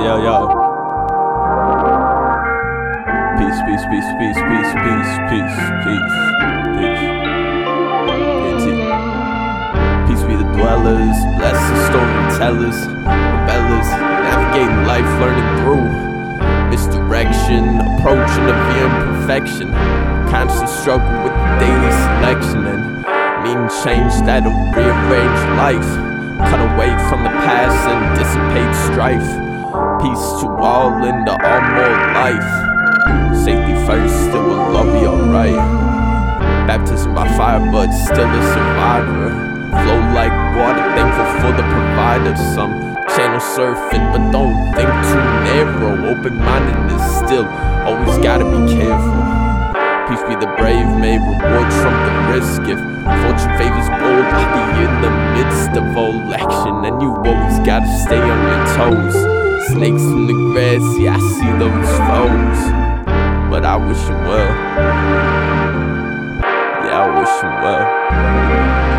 Yo. Peace. Peace be the dwellers, bless the storytellers, rebellers, navigating life, learning through misdirection, approaching of the imperfection, constant struggle with the daily selection, and needing change that'll rearrange life, cut away from the past and dissipate strife. Peace to all in the all-more life. Safety first, still will all be alright. Baptism by fire, but still a survivor. Flow like water, thankful for the provider. Some channel surfing, but don't think too narrow. Open-mindedness still, always gotta be careful. Peace be the brave, may rewards from the risk. If fortune favors bold, I'll be in the midst of all action, and you always gotta stay on your toes. Snakes in the grass, yeah, I see those foes, but I wish him well. Yeah, I wish him well.